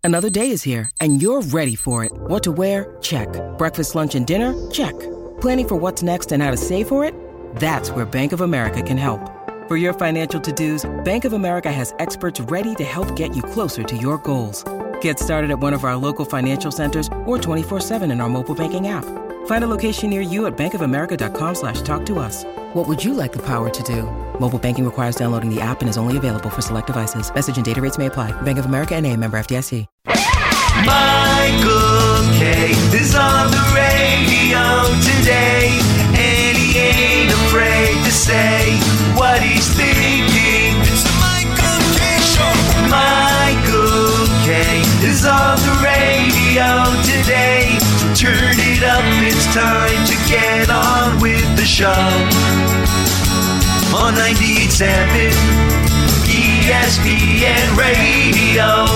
Another day is here, and you're ready for it. What to wear? Check. Breakfast, lunch, and dinner? Check. Planning for what's next and how to save for it? That's where Bank of America can help. For your financial to-dos, Bank of America has experts ready to help get you closer to your goals. Get started at one of our local financial centers or 24/7 in our mobile banking app. Find a location near you at bankofamerica.com/talktous. What would you like the power to do? Mobile banking requires downloading the app and is only available for select devices. Message and data rates may apply. Bank of America N.A., member FDIC. Michael K. is on the radio today, and he ain't afraid to say what he's thinking. It's the Michael K. Show. Michael K. is on the radio today, so turn it up, it's time to get on with the show. On 98.7 ESPN Radio.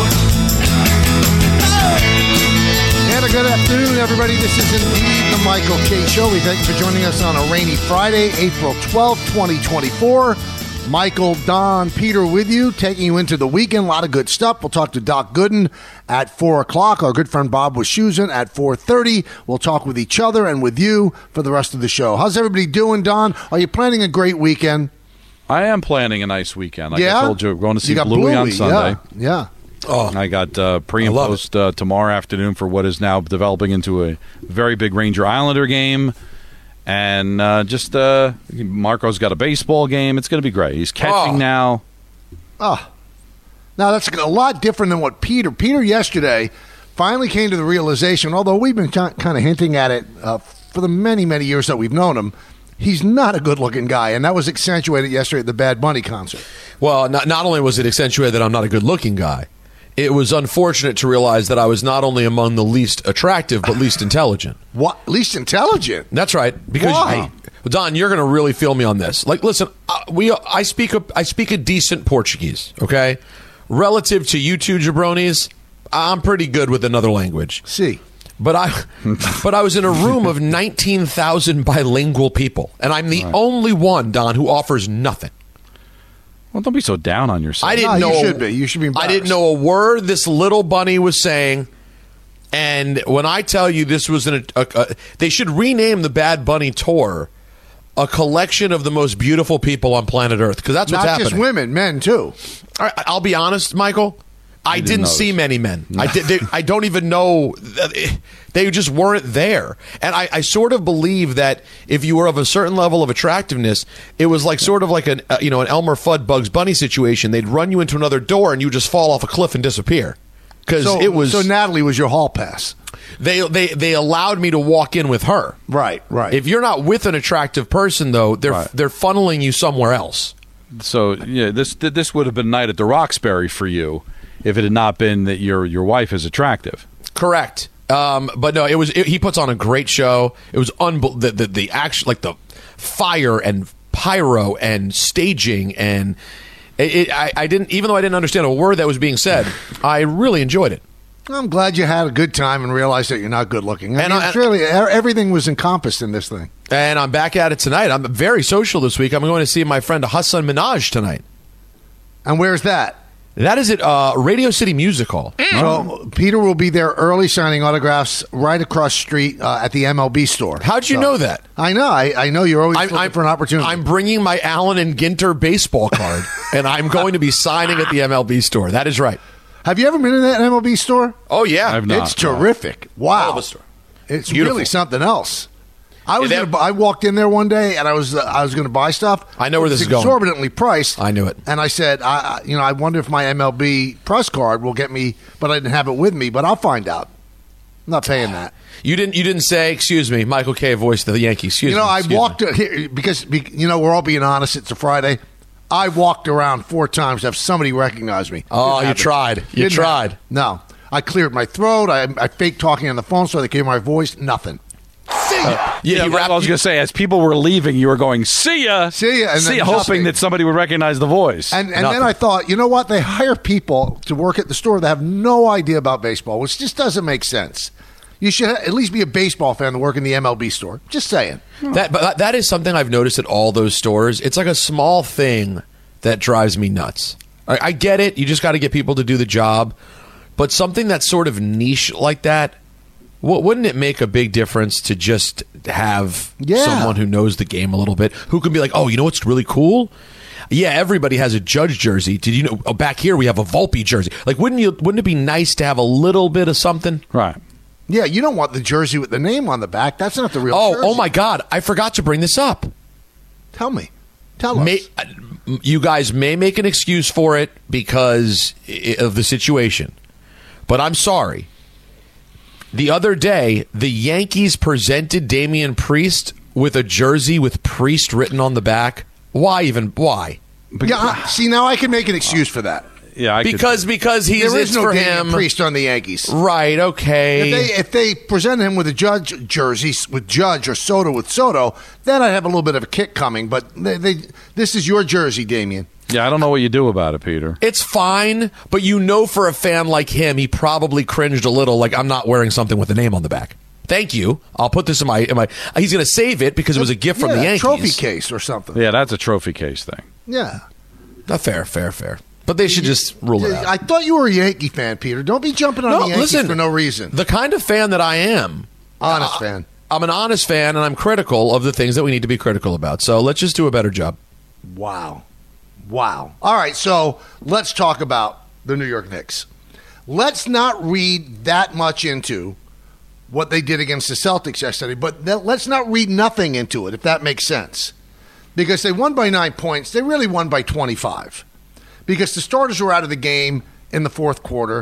And a good afternoon, everybody. This is indeed the Michael K. Show. We thank you for joining us on a rainy Friday, April 12th, 2024. Michael, Don, Peter with you, taking you into the weekend. A lot of good stuff. We'll talk to Doc Gooden at 4 o'clock. Our good friend Bob Wischusen at 4:30. We'll talk with each other and with you for the rest of the show. How's everybody doing, Don? Are you planning a great weekend? I am planning a nice weekend. Like I told you, we're going to see Bluey on Sunday. Yeah. Oh, I got pre and post tomorrow afternoon for what is now developing into a very big Ranger Islander game. And Marco's got a baseball game. It's going to be great. He's catching now. Oh. Now, that's a lot different than what Peter yesterday finally came to the realization, although we've been kind of hinting at it for the many, many years that we've known him, he's not a good-looking guy, and that was accentuated yesterday at the Bad Bunny concert. Well, not only was it accentuated that I'm not a good-looking guy, it was unfortunate to realize that I was not only among the least attractive, but least intelligent. What? Least intelligent? That's right. Because, hey, Don, you're going to really feel me on this. Like, listen, I speak a decent Portuguese, okay? Relative to you two jabronis, I'm pretty good with another language. See. But I was in a room of 19,000 bilingual people, and I'm the only one, Don, who offers nothing. Well, don't be so down on yourself. I didn't know. You should be. You should be embarrassed. I didn't know a word this little bunny was saying. And when I tell you this was they should rename the Bad Bunny tour a collection of the most beautiful people on planet Earth, because that's what's happening. Not just women, men too. I'll be honest, Michael. I didn't see many men. I don't even know. They just weren't there. And I sort of believe that if you were of a certain level of attractiveness, it was like sort of like an Elmer Fudd Bugs Bunny situation. They'd run you into another door and you just fall off a cliff and disappear. So Natalie was your hall pass. They allowed me to walk in with her. Right. If you're not with an attractive person, though, they're funneling you somewhere else. So yeah, this would have been a night at the Roxbury for you if it had not been that your wife is attractive. Correct. But no, he puts on a great show. It was the action, like the fire and pyro and staging, and I didn't, even though I didn't understand a word that was being said, I really enjoyed it. I'm glad you had a good time and realized that you're not good looking. Really, everything was encompassed in this thing. And I'm back at it tonight. I'm very social this week. I'm going to see my friend Hassan Minaj tonight. And where's that? That is at Radio City Music Hall. So Peter will be there early signing autographs right across the street at the MLB store. How'd you know that? I know. I know you're always looking for an opportunity. I'm bringing my Allen and Ginter baseball card, and I'm going to be signing at the MLB store. That is right. Have you ever been in that MLB store? Oh, yeah. I've not. It's terrific. Wow. Hell of a store. It's beautiful. Really something else. I walked in there one day and I was going to buy stuff. I know where this is going. Exorbitantly priced. I knew it. And I said, I wonder if my MLB press card will get me, but I didn't have it with me. But I'll find out. I'm not paying that. You didn't say, excuse me, Michael K. voiced the Yankees. Excuse me. I walked here because we're all being honest. It's a Friday. I walked around 4 times to have somebody recognize me. Oh, you tried. You tried. No, I cleared my throat. I faked talking on the phone so they could hear my voice. Nothing. I was going to say, as people were leaving, you were going, see ya, and see ya, hoping that somebody would recognize the voice. And then I thought, you know what? They hire people to work at the store that have no idea about baseball, which just doesn't make sense. You should at least be a baseball fan to work in the MLB store. Just saying. But that is something I've noticed at all those stores. It's like a small thing that drives me nuts. I get it. You just got to get people to do the job. But something that's sort of niche like that, wouldn't it make a big difference to just have someone who knows the game a little bit, who can be like, oh, you know what's really cool? Yeah, everybody has a Judge jersey. Did you know? Oh, back here we have a Volpe jersey. Like, wouldn't it be nice to have a little bit of something? Right. Yeah, you don't want the jersey with the name on the back. That's not the real jersey. Oh my God! I forgot to bring this up. Tell me. Tell us. You guys may make an excuse for it because of the situation, but I'm sorry. The other day, the Yankees presented Damian Priest with a jersey with Priest written on the back. Why? Yeah, see, now I can make an excuse for that. Yeah, because he's there is no for Damian him. Priest on the Yankees, right? Okay. If they present him with a Judge jersey with Judge or Soto with Soto, then I'd have a little bit of a kick coming. But this is your jersey, Damian. Yeah, I don't know what you do about it, Peter. It's fine, but for a fan like him, he probably cringed a little. Like, I'm not wearing something with a name on the back. Thank you. I'll put this in my. He's going to save it because it was a gift from the Yankees. Trophy case or something. Yeah, that's a trophy case thing. Yeah. Fair. But they should just rule it out. I thought you were a Yankee fan, Peter. Don't be jumping on the Yankees for no reason. The kind of fan that I am. Honest fan. I'm an honest fan, and I'm critical of the things that we need to be critical about. So let's just do a better job. Wow. All right, so let's talk about the New York Knicks. Let's not read that much into what they did against the Celtics yesterday, but let's not read nothing into it, if that makes sense. Because they won by 9 points. They really won by 25. Because the starters were out of the game in the fourth quarter.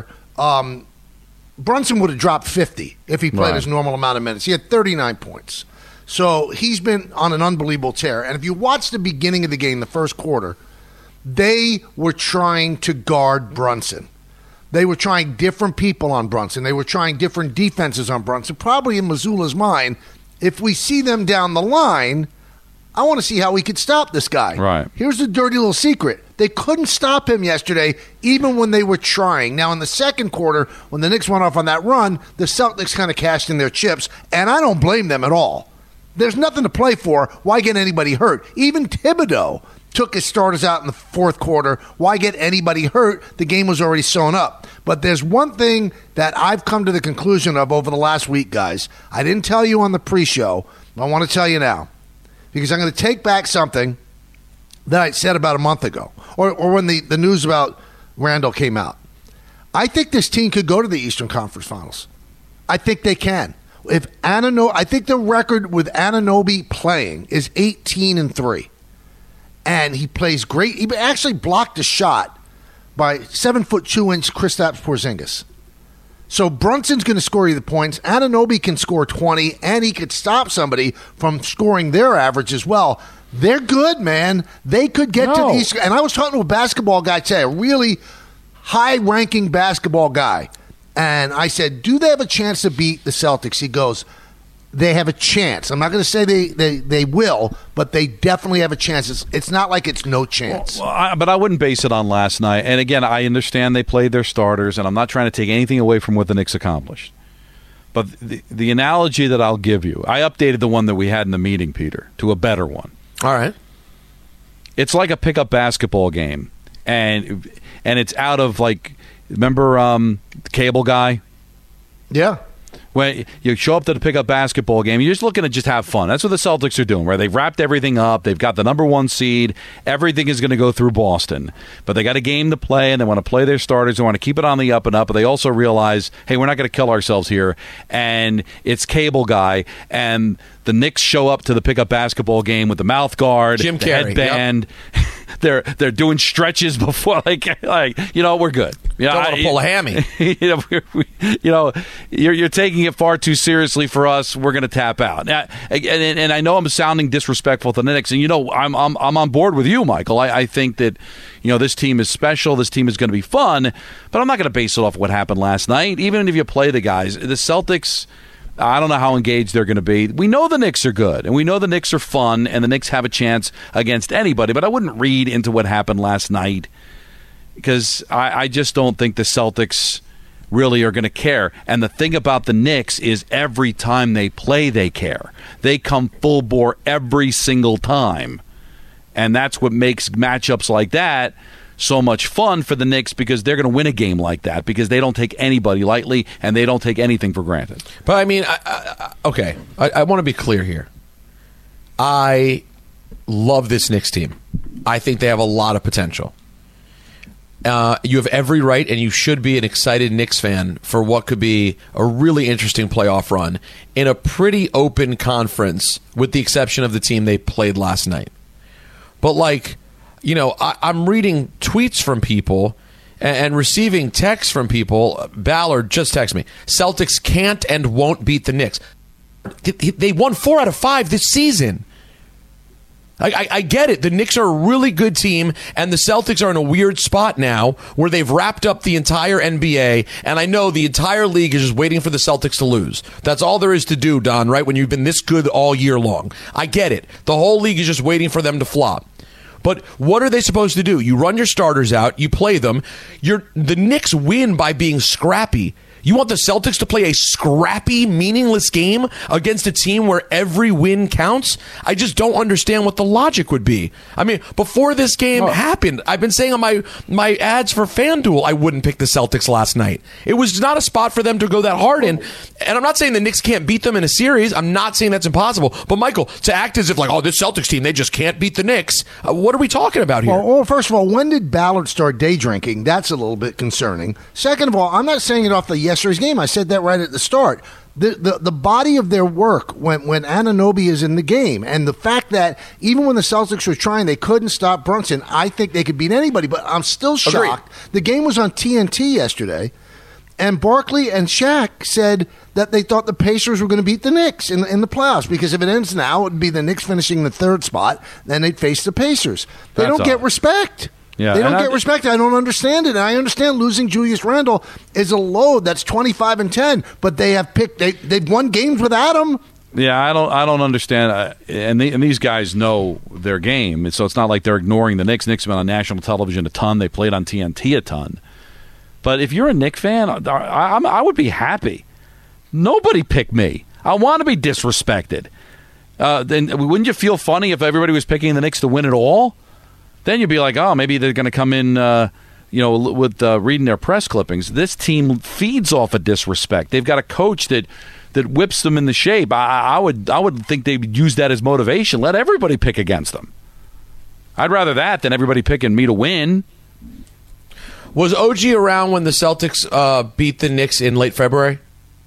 Brunson would have dropped 50 if he played his normal amount of minutes. He had 39 points. So he's been on an unbelievable tear. And if you watch the beginning of the game, the first quarter, they were trying to guard Brunson. They were trying different people on Brunson. They were trying different defenses on Brunson. Probably in Mazzulla's mind, if we see them down the line, I want to see how we could stop this guy. Right. Here's the dirty little secret. They couldn't stop him yesterday, even when they were trying. Now, in the second quarter, when the Knicks went off on that run, the Celtics kind of cashed in their chips, and I don't blame them at all. There's nothing to play for. Why get anybody hurt? Even Thibodeau took his starters out in the fourth quarter. Why get anybody hurt? The game was already sewn up. But there's one thing that I've come to the conclusion of over the last week, guys. I didn't tell you on the pre-show. I want to tell you now. Because I'm going to take back something that I said about a month ago. Or when the news about Randall came out. I think this team could go to the Eastern Conference Finals. I think they can. I think the record with Anunoby playing is 18-3. And he plays great. He actually blocked a shot by 7'2" Kristaps Porzingis. So Brunson's going to score you the points. Anunoby can score 20, and he could stop somebody from scoring their average as well. They're good, man. They could get to these. And I was talking to a basketball guy today, a really high-ranking basketball guy. And I said, do they have a chance to beat the Celtics? He goes, they have a chance. I'm not going to say they will, but they definitely have a chance. It's not like it's no chance. But I wouldn't base it on last night. And again, I understand they played their starters, and I'm not trying to take anything away from what the Knicks accomplished. But the analogy that I'll give you, I updated the one that we had in the meeting, Peter, to a better one. All right. It's like a pickup basketball game, and it's out of, like, remember the cable guy? Yeah. When you show up to the pickup basketball game, you're just looking to just have fun. That's what the Celtics are doing, where they've wrapped everything up. They've got the number one seed. Everything is going to go through Boston. But they got a game to play, and they want to play their starters. They want to keep it on the up and up. But they also realize, hey, we're not going to kill ourselves here. And it's cable guy. And the Knicks show up to the pickup basketball game with the mouth guard, Jim the Carrey, headband. Yep. They're doing stretches before, like we're good. Don't want to pull a hammy. You're taking it far too seriously for us. We're going to tap out. And I know I'm sounding disrespectful to the Knicks, and I'm on board with you, Michael. I think that this team is special. This team is going to be fun, but I'm not going to base it off what happened last night. Even if you play the guys, the Celtics, I don't know how engaged they're going to be. We know the Knicks are good, and we know the Knicks are fun, and the Knicks have a chance against anybody, but I wouldn't read into what happened last night because I just don't think the Celtics really are going to care. And the thing about the Knicks is every time they play, they care. They come full bore every single time, and that's what makes matchups like that so much fun for the Knicks because they're going to win a game like that because they don't take anybody lightly and they don't take anything for granted. But I mean, I want to be clear here. I love this Knicks team. I think they have a lot of potential. You have every right, and you should be an excited Knicks fan for what could be a really interesting playoff run in a pretty open conference, with the exception of the team they played last night. But, I'm reading tweets from people and receiving texts from people. Ballard just texted me, Celtics can't and won't beat the Knicks. They won 4 out of 5 this season. I get it. The Knicks are a really good team, and the Celtics are in a weird spot now where they've wrapped up the entire NBA, and I know the entire league is just waiting for the Celtics to lose. That's all there is to do, Don, right, when you've been this good all year long. I get it. The whole league is just waiting for them to flop. But what are they supposed to do? You run your starters out, you play them. The Knicks win by being scrappy. You want the Celtics to play a scrappy, meaningless game against a team where every win counts? I just don't understand what the logic would be. I mean, before this game happened, I've been saying on my ads for FanDuel I wouldn't pick the Celtics last night. It was not a spot for them to go that hard in. And I'm not saying the Knicks can't beat them in a series. I'm not saying that's impossible. But, Michael, to act as if, this Celtics team, they just can't beat the Knicks, what are we talking about here? Well, first of all, when did Ballard start day drinking? That's a little bit concerning. Second of all, I'm not saying it off the yesterday's game. I said that right at the start. The body of their work when Anunoby is in the game, and the fact that even when the Celtics were trying, they couldn't stop Brunson. I think they could beat anybody, but I'm still shocked. Agreed. The game was on TNT yesterday, and Barkley and Shaq said that they thought the Pacers were going to beat the Knicks in the playoffs, because if it ends now, it would be the Knicks finishing the 3rd spot, then they'd face the Pacers. They don't get respect. Yeah, they don't get respect. I don't understand it. And I understand losing Julius Randle is a load. That's 25-10. But they have picked. They've won games without him. Yeah, I don't understand. And these guys know their game, so it's not like they're ignoring the Knicks. Knicks have been on national television a ton. They played on TNT a ton. But if you're a Knicks fan, I would be happy. Nobody picked me. I want to be disrespected. Then wouldn't you feel funny if everybody was picking the Knicks to win it all? Then you'd be like, oh, maybe they're going to come in, with reading their press clippings. This team feeds off of disrespect. They've got a coach that whips them in the shape. I would think they'd use that as motivation. Let everybody pick against them. I'd rather that than everybody picking me to win. Was OG around when the Celtics beat the Knicks in late February?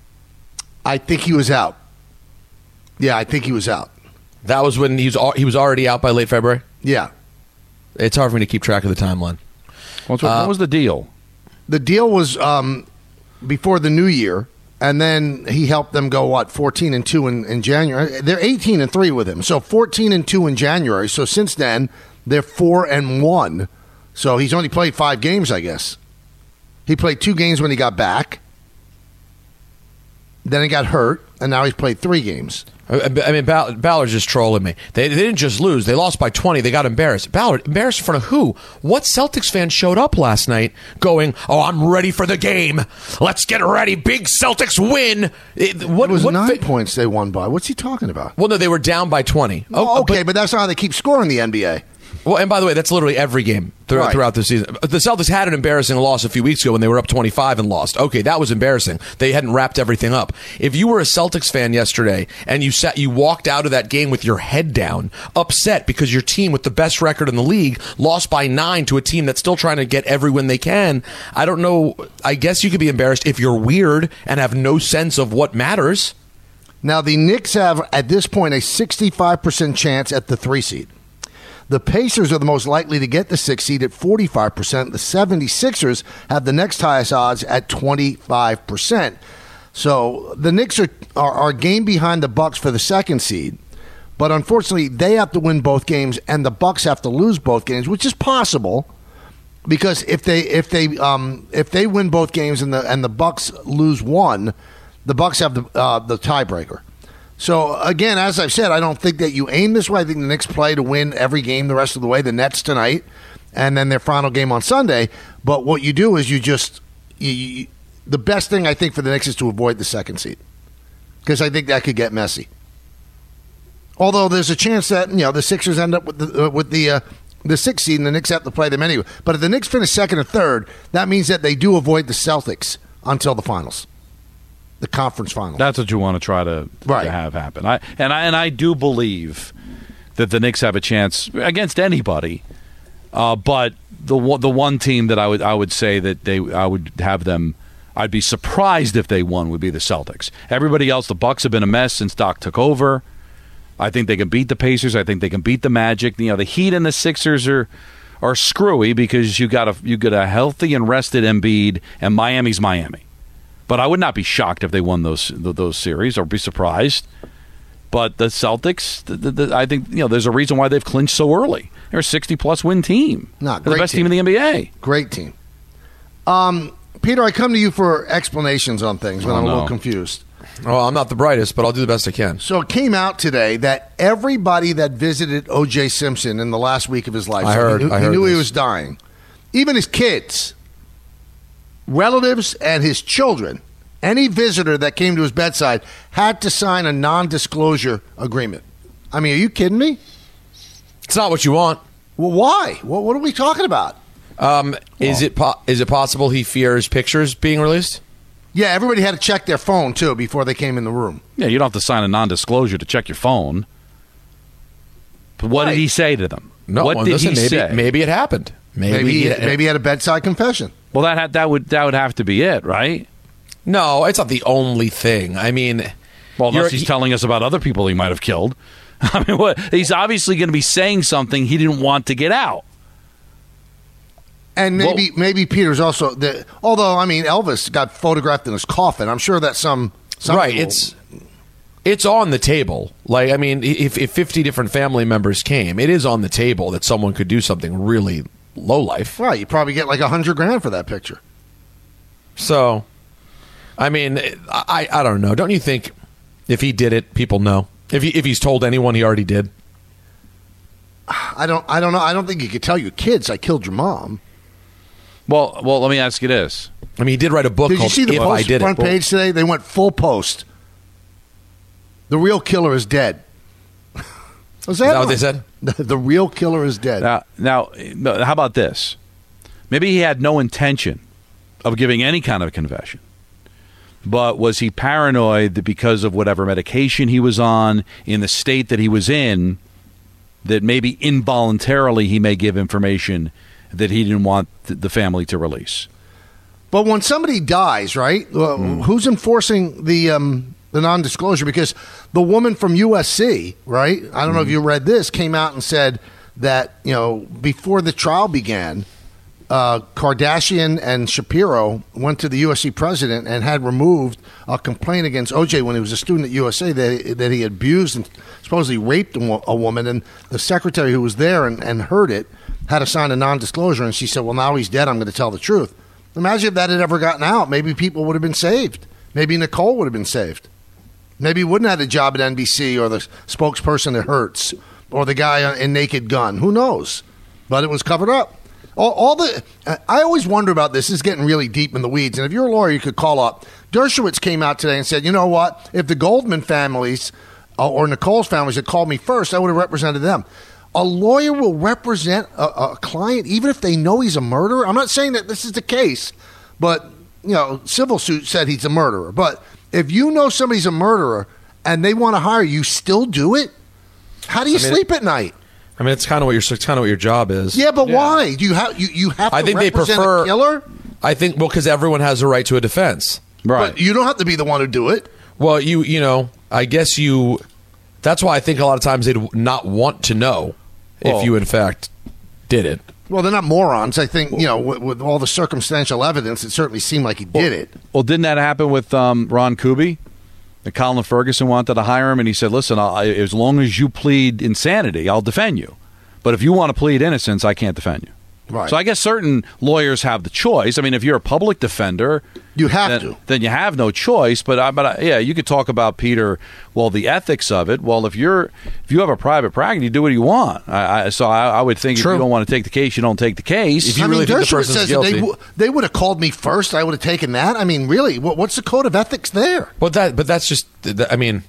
I think he was out. Yeah, I think he was out. That was when he was already out by late February? Yeah. It's hard for me to keep track of the timeline. What was the deal? The deal was before the new year, and then he helped them go, 14-2 in January. They're 18-3 with him, so 14-2 in January. So since then, they're 4-1. So he's only played 5 games, I guess. He played 2 games when he got back. Then he got hurt, and now he's played 3 games. I mean, Ballard's just trolling me. They didn't just lose. They lost by 20. They got embarrassed. Ballard, embarrassed in front of who? What Celtics fan showed up last night going, I'm ready for the game. Let's get ready. Big Celtics win. It was 9 points they won by. What's he talking about? Well, no, they were down by 20. Okay, but that's not how they keep scoring the NBA. Well, and by the way, that's literally every game throughout the season. The Celtics had an embarrassing loss a few weeks ago when they were up 25 and lost. Okay, that was embarrassing. They hadn't wrapped everything up. If you were a Celtics fan yesterday and you walked out of that game with your head down, upset because your team with the best record in the league lost by 9 to a team that's still trying to get every win they can, I don't know. I guess you could be embarrassed if you're weird and have no sense of what matters. Now, the Knicks have, at this point, a 65% chance at the 3 seed. The Pacers are the most likely to get the 6th seed at 45%. The 76ers have the next highest odds at 25%. So the Knicks are a game behind the Bucks for the 2nd seed. But unfortunately, they have to win both games, and the Bucks have to lose both games, which is possible, because if they win both games and the Bucks lose one, the Bucks have the tiebreaker. So, again, as I've said, I don't think that you aim this way. I think the Knicks play to win every game the rest of the way. The Nets tonight, and then their final game on Sunday. But what you do is the best thing, I think, for the Knicks is to avoid the 2nd seed, because I think that could get messy. Although there's a chance that the Sixers end up with the the 6th seed, and the Knicks have to play them anyway. But if the Knicks finish second or third, that means that they do avoid the Celtics until the finals, the conference finals. That's what you want to try to have happen. I do believe that the Knicks have a chance against anybody, but the one team that I would say that I would have them. I'd be surprised if they won would be the Celtics. Everybody else, the Bucks have been a mess since Doc took over. I think they can beat the Pacers. I think they can beat the Magic. The Heat and the Sixers are screwy because you got a healthy and rested Embiid, and Miami's Miami. But I would not be shocked if they won those series or be surprised. But the Celtics, I think there's a reason why they've clinched so early. They're a 60-plus win team. They're the best team in the NBA. Great team. Peter, I come to you for explanations on things when I'm a little confused. Well, I'm not the brightest, but I'll do the best I can. So it came out today that everybody that visited O.J. Simpson in the last week of his life, he knew he was dying. Even his kids, relatives, and his children, any visitor that came to his bedside had to sign a non-disclosure agreement. I mean, are you kidding me? It's not what you want. Well, why? What are we talking about? Is it possible he fears pictures being released? Yeah, everybody had to check their phone, too, before they came in the room. Yeah, you don't have to sign a non-disclosure to check your phone. But what did he say to them? No, what did he say? Maybe it happened. Maybe he had a bedside confession. Well, that would have to be it, right? No, it's not the only thing. I mean... Well, unless he's telling us about other people he might have killed. I mean, he's obviously going to be saying something he didn't want to get out. And maybe Peter's also although I mean Elvis got photographed in his coffin. I'm sure that some right. It's on the table. Like I mean, if 50 different family members came, it is on the table that someone could do something really low life. Right. You probably get like $100,000 for that picture. So, I mean, I don't know. Don't you think if he did it, people know? If he's told anyone, he already did. I don't know. I don't think you could tell your kids I killed your mom. Well, let me ask you this. I mean, he did write a book called If I Did It. Front page today, they went full post. The real killer is dead. Is that what they said? The real killer is dead. Now, how about this? Maybe he had no intention of giving any kind of confession. But was he paranoid that because of whatever medication he was on, in the state that he was in, that maybe involuntarily he may give information that he didn't want the family to release? But when somebody dies, right, who's enforcing the non-disclosure? Because the woman from USC, right, I don't know if you read this, came out and said that, before the trial began, Kardashian and Shapiro went to the USC president and had removed a complaint against OJ when he was a student at USC that he abused and supposedly raped a woman. And the secretary who was there and heard it had to sign a non-disclosure. And she said, well, now he's dead. I'm going to tell the truth. Imagine if that had ever gotten out. Maybe people would have been saved. Maybe Nicole would have been saved. Maybe he wouldn't have had a job at NBC or the spokesperson at Hertz or the guy in Naked Gun. Who knows? But it was covered up. I always wonder about this. This is getting really deep in the weeds. And if you're a lawyer, you could call up. Dershowitz came out today and said, you know what? If the Goldman families or Nicole's families had called me first, I would have represented them. A lawyer will represent a client even if they know he's a murderer. I'm not saying that this is the case, but, civil suit said he's a murderer. But if you know somebody's a murderer and they want to hire you, still do it? How do you sleep at night? I mean, it's kind of what your job is. Yeah, but why? Do you have to I think represent they prefer a killer? I think because everyone has a right to a defense. Right. But you don't have to be the one who do it. Well, I guess that's why I think a lot of times they'd not want to know if you in fact did it. Well, they're not morons. I think, with all the circumstantial evidence, it certainly seemed like he did it. Well, didn't that happen with Ron Kuby? Colin Ferguson wanted to hire him, and he said, listen, as long as you plead insanity, I'll defend you. But if you want to plead innocence, I can't defend you. Right. So I guess certain lawyers have the choice. I mean, if you're a public defender, you have to. Then you have no choice. But you could talk about, Peter, the ethics of it. Well, if you have a private practice, you do what you want. So I would think True. if you don't want to take the case, you don't take the case. If you really think the person's guilty, they would have called me first. I would have taken that. I mean, really, what's the code of ethics there? But that's just. I mean,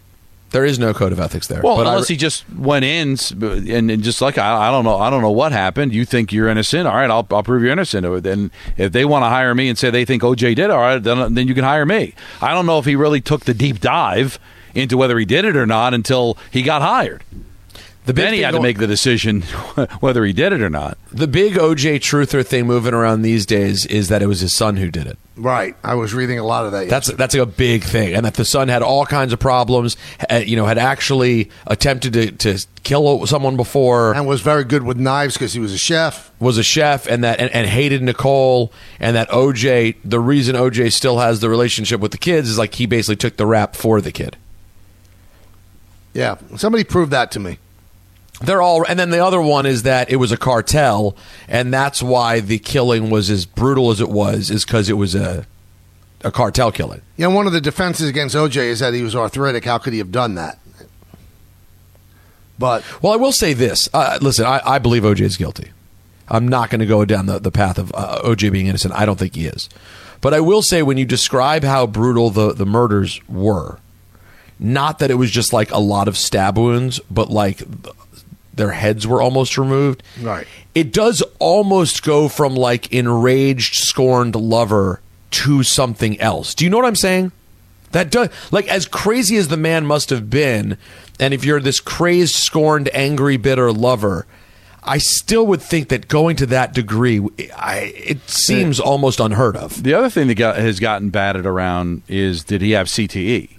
There is no code of ethics there. Well, unless he just went in and just like, I don't know what happened. You think you're innocent. All right, I'll prove you're innocent. Then if they want to hire me and say they think OJ did, all right, then you can hire me. I don't know if he really took the deep dive into whether he did it or not until he got hired. Then he had to make the decision whether he did it or not. The big OJ truther thing moving around these days is that it was his son who did it. Right. I was reading a lot of that yesterday. That's a big thing. And that the son had all kinds of problems, had actually attempted to kill someone before. And was very good with knives because he was a chef. And hated Nicole. And that OJ, the reason OJ still has the relationship with the kids is like he basically took the rap for the kid. Yeah. Somebody proved that to me. And then the other one is that it was a cartel, and that's why the killing was as brutal as it was, is because it was a cartel killing. You know, one of the defenses against OJ is that he was arthritic. How could he have done that? But I will say this. Listen, I believe OJ is guilty. I'm not going to go down the path of OJ being innocent. I don't think he is. But I will say, when you describe how brutal the murders were, not that it was just like a lot of stab wounds, but like their heads were almost removed. Right. It does almost go from like enraged, scorned lover to something else. Do you know what I'm saying? That does, like, as crazy as the man must have been, and if you're this crazed, scorned, angry, bitter lover, I still would think that going to that degree, it seems almost unheard of. The other thing that has gotten batted around is, did he have CTE?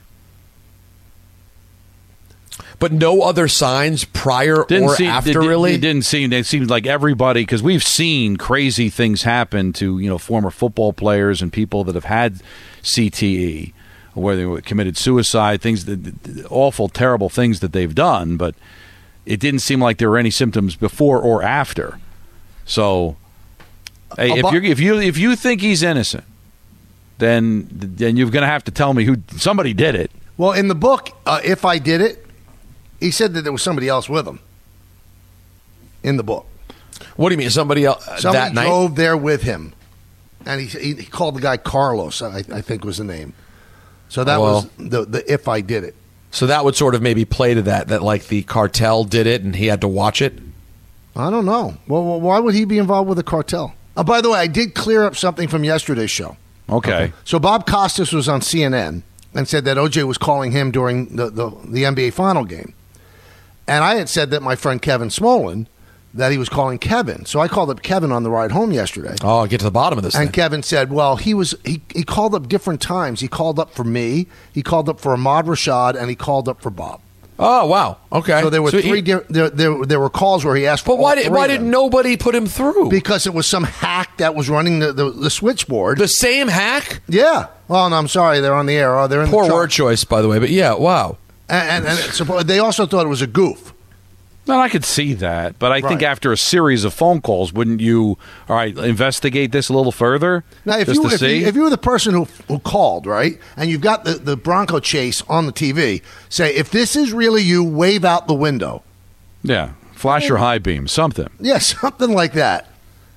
But no other signs prior or after, really? It didn't seem. It seemed like everybody, because we've seen crazy things happen to former football players and people that have had CTE, where they committed suicide, things, awful, terrible things that they've done. But it didn't seem like there were any symptoms before or after. So, hey, if you think he's innocent, then you're going to have to tell me who somebody did it. Well, in the book, If I Did It, he said that there was somebody else with him in the book. What do you mean, somebody else that night? Somebody drove there with him, and he called the guy Carlos, I think was the name. So that was the If I Did It. So that would sort of maybe play to that like the cartel did it and he had to watch it? I don't know. Well, why would he be involved with the cartel? By the way, I did clear up something from yesterday's show. Okay. So Bob Costas was on CNN and said that OJ was calling him during the NBA final game. And I had said that my friend Kevin Smolin, that he was calling Kevin. So I called up Kevin on the ride home yesterday. Oh, I'll get to the bottom of this And thing. Kevin said, well, he called up different times. He called up for me, he called up for Ahmad Rashad, and he called up for Bob. Oh, wow. Okay. So there were there were calls where he asked for But why did nobody put him through? Because it was some hack that was running the switchboard. The same hack? Yeah. Well, no, I'm sorry. They're on the air. Oh, they're in Poor the word choice, by the way. But yeah, wow. And they also thought it was a goof. Well, I could see that, but I think after a series of phone calls, wouldn't you, all right, investigate this a little further? Now, if you were the person who called, right, and you've got the Bronco chase on the TV, say, if this is really you, wave out the window. Yeah, flash your high beam, something. Yeah, something like that.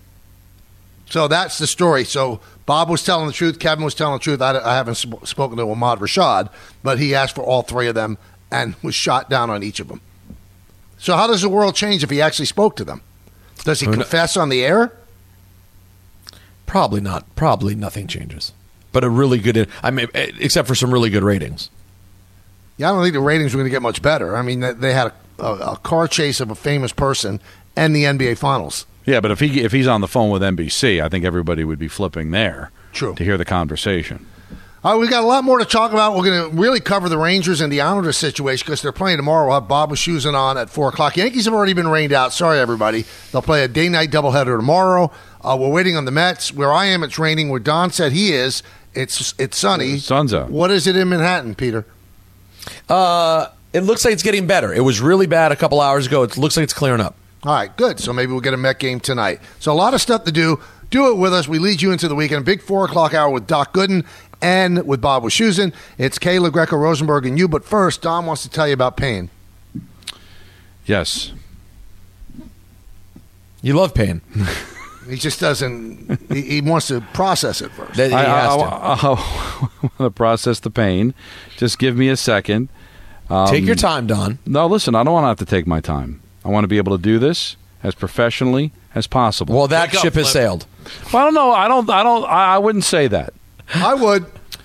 So that's the story. So Bob was telling the truth. Kevin was telling the truth. I haven't spoken to Ahmad Rashad, but he asked for all three of them and was shot down on each of them. So how does the world change if he actually spoke to them? Does he confess on the air? Probably not. Probably nothing changes. But a really good, except for some really good ratings. Yeah, I don't think the ratings were going to get much better. I mean, they had a car chase of a famous person and the NBA Finals. Yeah, but if he's on the phone with NBC, I think everybody would be flipping there. True. To hear the conversation. All right, we've got a lot more to talk about. We're going to really cover the Rangers and the Islanders situation because they're playing tomorrow. We'll have Bob Wischusen on at 4 o'clock. Yankees have already been rained out. Sorry, everybody. They'll play a day-night doubleheader tomorrow. We're waiting on the Mets. Where I am, it's raining. Where Don said he is, it's sunny. Sun's out. What is it in Manhattan, Peter? It looks like it's getting better. It was really bad a couple hours ago. It looks like it's clearing up. All right, good. So maybe we'll get a Met game tonight. So a lot of stuff to do. Do it with us. We lead you into the weekend. Big 4 o'clock hour with Doc Gooden and with Bob Wischusen. It's Kayla Greco-Rosenberg and you. But first, Don wants to tell you about pain. Yes. You love pain. He just doesn't. He wants to process it first. I want to process the pain. Just give me a second. Take your time, Don. No, listen, I don't want to have to take my time. I want to be able to do this as professionally as possible. Well, that ship has sailed. Well, I don't know. I wouldn't say that. I would.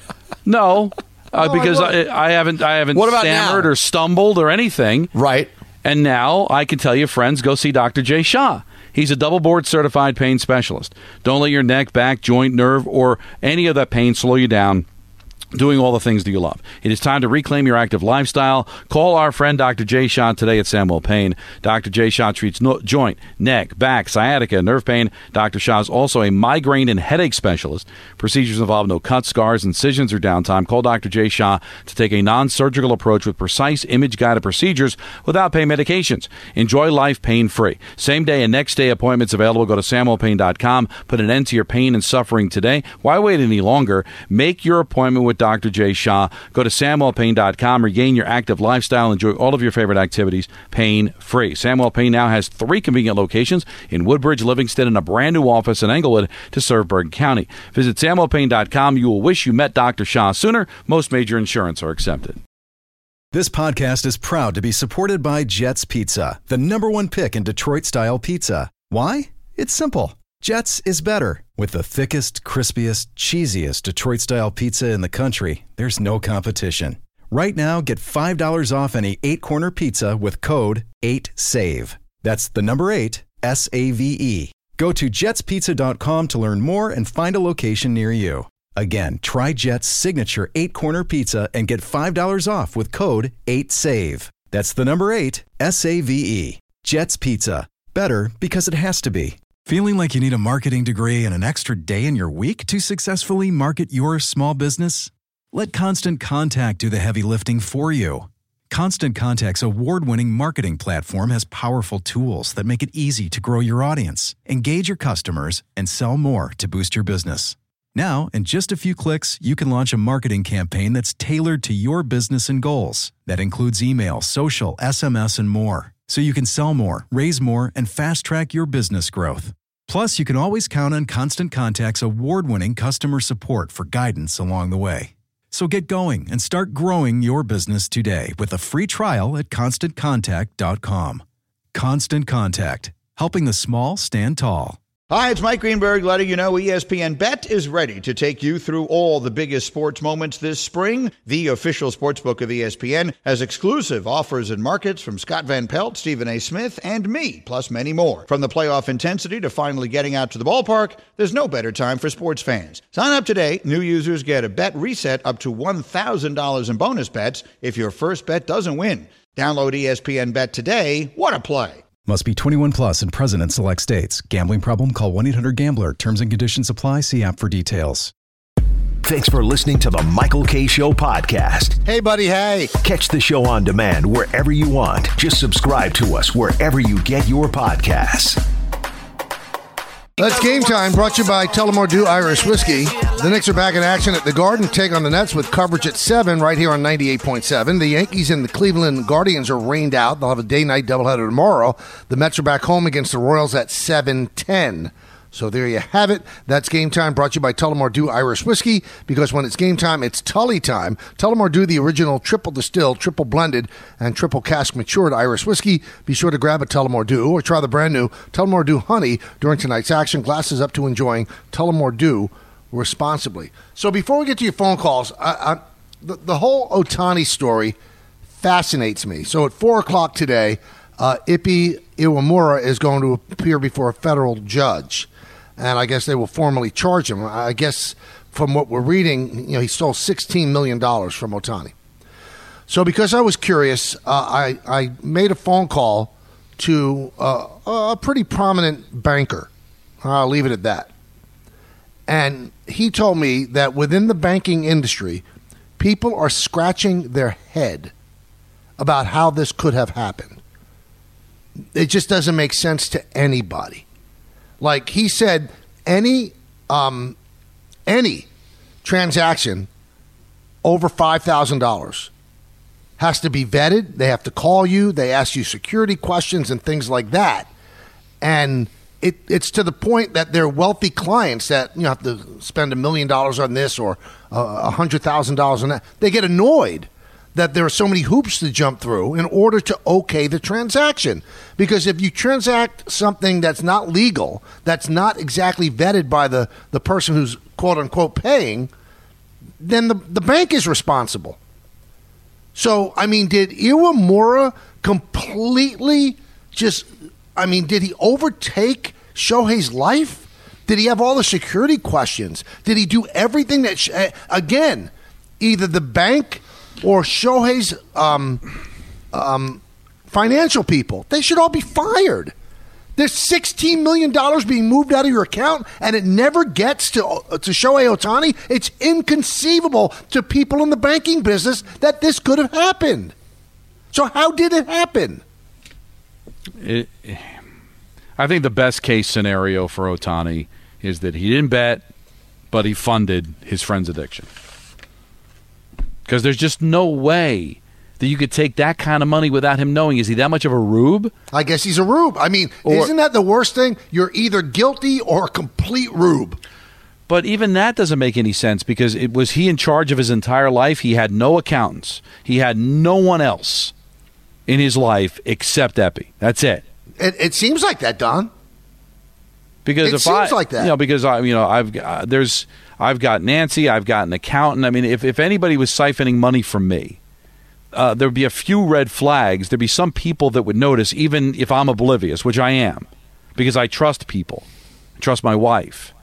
No, because I haven't stammered or stumbled or anything. Right. And now I can tell you, friends, go see Dr. Jay Shah. He's a double board certified pain specialist. Don't let your neck, back, joint, nerve, or any of that pain slow you down doing all the things that you love. It is time to reclaim your active lifestyle. Call our friend Dr. Jay Shah today at Samuel Pain. Dr. Jay Shah treats joint, neck, back, sciatica, nerve pain. Dr. Shah is also a migraine and headache specialist. Procedures involve no cuts, scars, incisions, or downtime. Call Dr. Jay Shah to take a non-surgical approach with precise image-guided procedures without pain medications. Enjoy life pain-free. Same day and next day appointments available. Go to SamuelPain.com. Put an end to your pain and suffering today. Why wait any longer? Make your appointment with Dr. Jay Shah. Go to SamuelPain.com. Regain your active lifestyle. Enjoy all of your favorite activities pain-free. Samuel Pain now has 3 convenient locations in Woodbridge, Livingston, and a brand new office in Englewood to serve Bergen County. Visit SamuelPain.com. You will wish you met Dr. Shah sooner. Most major insurance are accepted. This podcast is proud to be supported by Jets Pizza, the #1 pick in Detroit-style pizza. Why? It's simple. Jets is better. With the thickest, crispiest, cheesiest Detroit-style pizza in the country, there's no competition. Right now, get $5 off any 8-corner pizza with code 8SAVE. That's the number 8, S-A-V-E. Go to jetspizza.com to learn more and find a location near you. Again, try Jet's signature 8-corner pizza and get $5 off with code 8SAVE. That's the number 8, S-A-V-E. Jet's Pizza. Better because it has to be. Feeling like you need a marketing degree and an extra day in your week to successfully market your small business? Let Constant Contact do the heavy lifting for you. Constant Contact's award-winning marketing platform has powerful tools that make it easy to grow your audience, engage your customers, and sell more to boost your business. Now, in just a few clicks, you can launch a marketing campaign that's tailored to your business and goals. That includes email, social, SMS, and more. So you can sell more, raise more, and fast-track your business growth. Plus, you can always count on Constant Contact's award-winning customer support for guidance along the way. So get going and start growing your business today with a free trial at ConstantContact.com. Constant Contact, helping the small stand tall. Hi, it's Mike Greenberg letting you know ESPN Bet is ready to take you through all the biggest sports moments this spring. The official sportsbook of ESPN has exclusive offers and markets from Scott Van Pelt, Stephen A. Smith, and me, plus many more. From the playoff intensity to finally getting out to the ballpark, there's no better time for sports fans. Sign up today. New users get a bet reset up to $1,000 in bonus bets if your first bet doesn't win. Download ESPN Bet today. What a play. Must be 21 plus and present in select states. Gambling problem? Call 1-800-GAMBLER. Terms and conditions apply. See app for details. Thanks for listening to the Michael K. Show podcast. Hey, buddy, hey. Catch the show on demand wherever you want. Just subscribe to us wherever you get your podcasts. Let's Game Time, brought to you by Tullamore Dew Irish Whiskey. The Knicks are back in action at the Garden, take on the Nets with coverage at 7 right here on 98.7. The Yankees and the Cleveland Guardians are rained out. They'll have a day-night doubleheader tomorrow. The Mets are back home against the Royals at 7:10. So there you have it. That's Game Time, brought to you by Tullamore Dew Irish Whiskey, because when it's game time, it's Tully time. Tullamore Dew, the original triple distilled, triple blended, and triple cask matured Irish whiskey. Be sure to grab a Tullamore Dew or try the brand new Tullamore Dew Honey during tonight's action. Glasses up to enjoying Tullamore Dew responsibly. So before we get to your phone calls, the whole Ohtani story fascinates me. So at 4 o'clock today, Ippy Iwamura is going to appear before a federal judge. And I guess they will formally charge him. I guess from what we're reading, he stole $16 million from Ohtani. So because I was curious, I made a phone call to a pretty prominent banker. I'll leave it at that. And he told me that within the banking industry, people are scratching their head about how this could have happened. It just doesn't make sense to anybody. Like he said, any transaction over $5,000 has to be vetted. They have to call you. They ask you security questions and things like that. And it's to the point that they're wealthy clients that have to spend $1 million on this or $100,000 on that. They get annoyed that there are so many hoops to jump through in order to okay the transaction. Because if you transact something that's not legal, that's not exactly vetted by the person who's quote-unquote paying, then the bank is responsible. So, I mean, did Iwamura completely did he overtake Shohei's life? Did he have all the security questions? Did he do everything that, again, either the bank or Shohei's financial people, they should all be fired. There's $16 million being moved out of your account, and it never gets to Shohei Ohtani. It's inconceivable to people in the banking business that this could have happened. So how did it happen? I think the best case scenario for Ohtani is that he didn't bet, but he funded his friend's addiction. Because there's just no way that you could take that kind of money without him knowing. Is he that much of a rube? I guess he's a rube. I mean, isn't that the worst thing? You're either guilty or a complete rube. But even that doesn't make any sense, because was he in charge of his entire life? He had no accountants. He had no one else in his life except Epi. That's it. It seems like that, Don. Because it seems like that. Because I've got Nancy, I've got an accountant. I mean, if anybody was siphoning money from me, there would be a few red flags. There'd be some people that would notice, even if I'm oblivious, which I am, because I trust people. I trust my wife.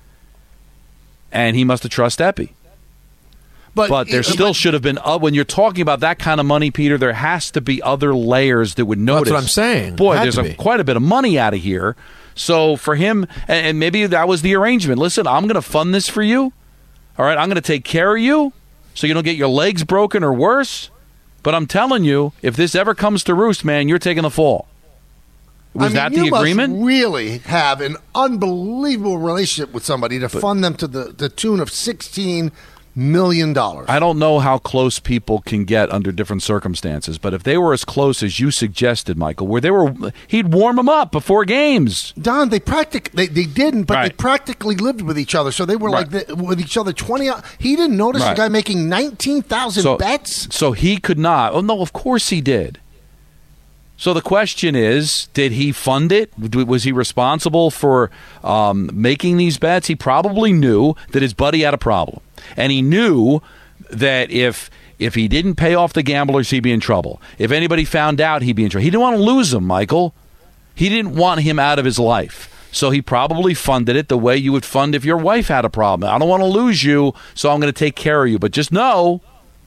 And he must have trusted Epi. But there still should have been, when you're talking about that kind of money, Peter, there has to be other layers that would notice. That's what I'm saying. Boy, there's quite a bit of money out of here. So for him, and maybe that was the arrangement. Listen, I'm going to fund this for you. All right, I'm going to take care of you so you don't get your legs broken or worse. But I'm telling you, if this ever comes to roost, man, you're taking the fall. Was that the agreement? You must really have an unbelievable relationship with somebody to fund them to the tune of $16 million. I don't know how close people can get under different circumstances, but if they were as close as you suggested, Michael, he'd warm them up before games. Don, they didn't, but they practically lived with each other, so they were with each other 20 hours. He didn't notice a guy making 19,000 bets? So he could not. Oh, no, of course he did. So the question is, did he fund it? Was he responsible for making these bets? He probably knew that his buddy had a problem. And he knew that if he didn't pay off the gamblers, he'd be in trouble. If anybody found out, he'd be in trouble. He didn't want to lose him, Michael. He didn't want him out of his life. So he probably funded it the way you would fund if your wife had a problem. I don't want to lose you, so I'm going to take care of you. But just know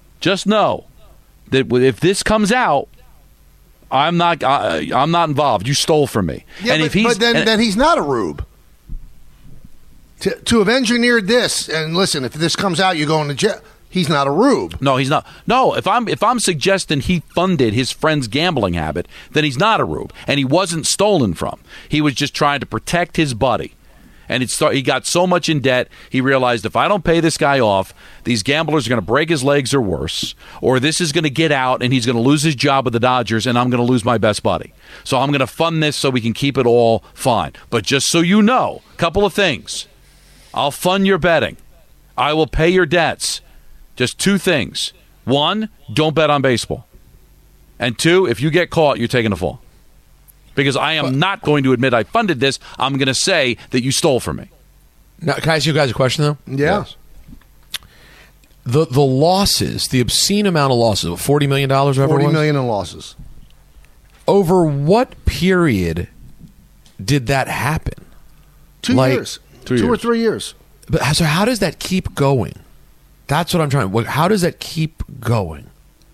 that if this comes out, I'm not involved. You stole from me. Yeah, and then he's not a rube. To have engineered this, and listen, if this comes out, you're going to jail. He's not a rube. No, he's not. No, if I'm suggesting he funded his friend's gambling habit, then he's not a rube, and he wasn't stolen from. He was just trying to protect his buddy. And he got so much in debt, he realized, if I don't pay this guy off, these gamblers are going to break his legs or worse, or this is going to get out and he's going to lose his job with the Dodgers and I'm going to lose my best buddy. So I'm going to fund this so we can keep it all fine. But just so you know, a couple of things. I'll fund your betting. I will pay your debts. Just two things. One, don't bet on baseball. And two, if you get caught, you're taking a fall. Because I am not going to admit I funded this. I'm going to say that you stole from me. Now, can I ask you guys a question, though? Yeah. Yes. The losses, the obscene amount of losses, $40 million? $40 million in losses. Over what period did that happen? 2 years. 2 or 3 years. But so how does that keep going? That's what I'm trying. How does that keep going?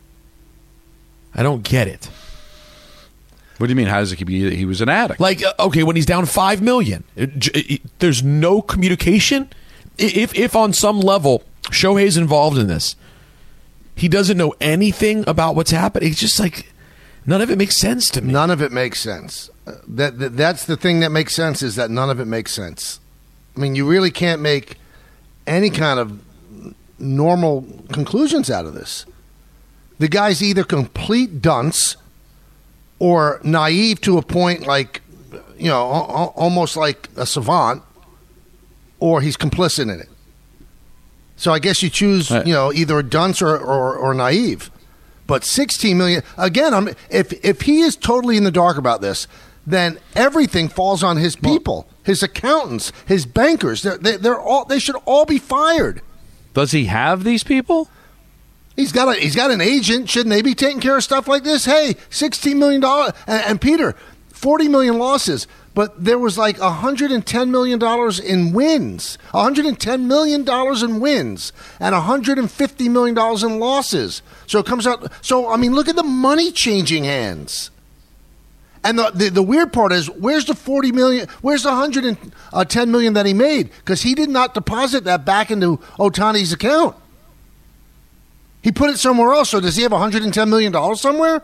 I don't get it. What do you mean? How does it keep? He was an addict. Like, okay, when he's down $5 million, there's no communication. If on some level Shohei's involved in this, he doesn't know anything about what's happening. It's just like none of it makes sense to me. None of it makes sense. That's the thing that makes sense, is that none of it makes sense. I mean, you really can't make any kind of normal conclusions out of this. The guy's either complete dunce or naive to a point, like, almost like a savant, or he's complicit in it. So I guess you choose, either a dunce or naive. But $16 million, again, if he is totally in the dark about this, then everything falls on his people, his accountants, his bankers. They should all be fired. Does he have these people? He's got an agent. Shouldn't they be taking care of stuff like this? Hey, $16 million. And Peter, $40 million losses. But there was like $110 million in wins. $110 million in wins. And $150 million in losses. So it comes out. So, I mean, look at the money changing hands. And the weird part is, where's the $40 million? Where's the $110 million that he made? Because he did not deposit that back into Ohtani's account. He put it somewhere else. So does he have $110 million somewhere?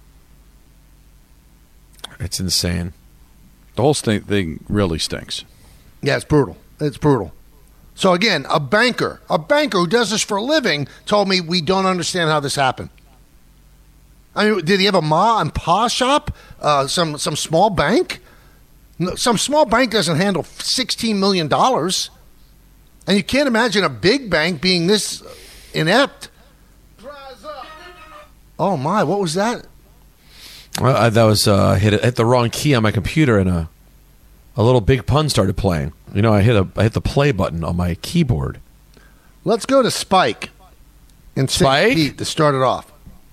It's insane. The whole thing really stinks. Yeah, it's brutal. It's brutal. So again, a banker who does this for a living told me we don't understand how this happened. I mean, did he have a ma and pa shop? Some small bank? No, some small bank doesn't handle $16 million. And you can't imagine a big bank being this inept. Oh, my. What was that? Well, that was hit the wrong key on my computer, and a little Big Pun started playing. You know, I hit the play button on my keyboard. Let's go to Spike in St. Pete to start it off.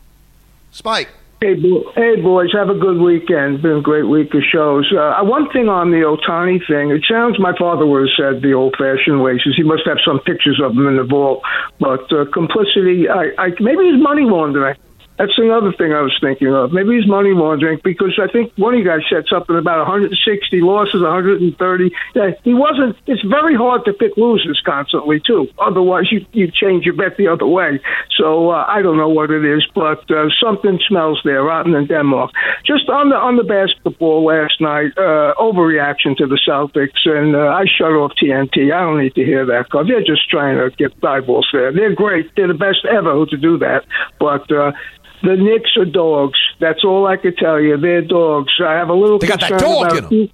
Spike. Hey, boys, have a good weekend. It's been a great week of shows. One thing on the Ohtani thing, it sounds my father would have said the old-fashioned way. He must have some pictures of him in the vault. But complicity, maybe he's money laundering. That's another thing I was thinking of. Maybe he's money laundering, because I think one of you guys said something about 160 losses, 130. Yeah, he wasn't. It's very hard to pick losers constantly, too. Otherwise, you change your bet the other way. So I don't know what it is, but something smells there, rotten in Denmark. Just on the basketball last night, overreaction to the Celtics, and I shut off TNT. I don't need to hear that, because they're just trying to get eyeballs there. They're great. They're the best ever to do that. But the Knicks are dogs. That's all I could tell you. They're dogs. I have a little concern about... They got that dog in them.